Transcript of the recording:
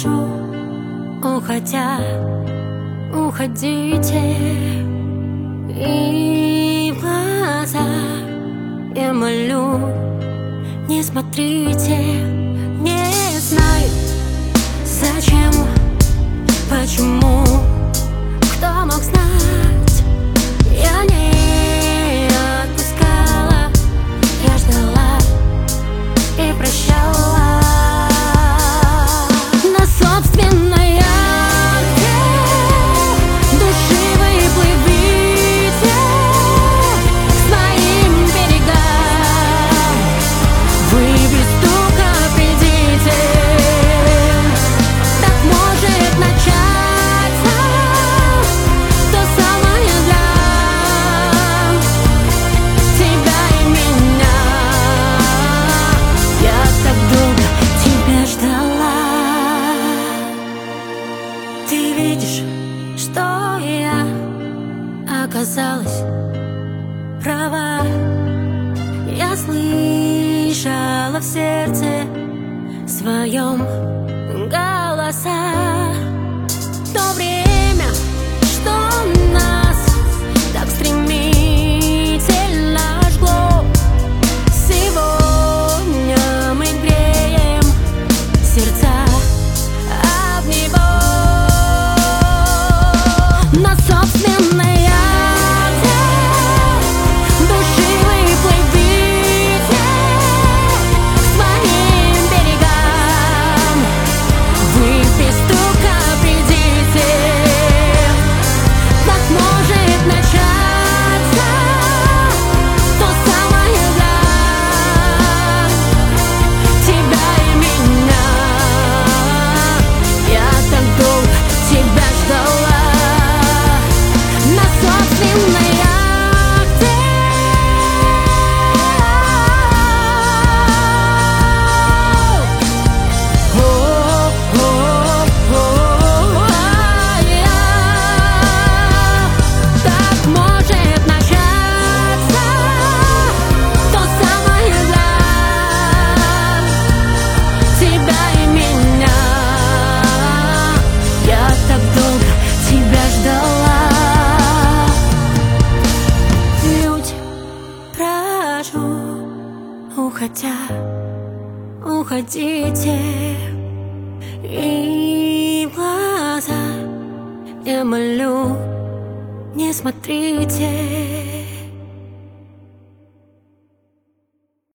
прошу, уходя, уходите. И в глаза я молю, не смотрите. Не знаю, зачем, почему, кто мог знать. Я не отпускала, я ждала и прощала. На собственной яхте души вы плывите к своим берегам. Вы без стука придите. Так может начаться то самое для тебя и меня. Я так долго тебя ждала. Ты видишь, что я оказалась права. Я слышала в сердце своем голоса. То время, что нас так стремительно жгло, сегодня мы греем сердца об него. На собственной яхте души вы плывите к своим берегам. Вы без стука придите. Так может начаться то самое для тебя и меня. Я так долго тебя ждала. На собственной яхте. Так может начаться то самое для тебя и меня. Я так долго тебя ждала. Люди, прошу, уходя, уходите. И в глаза я молю, не смотрите.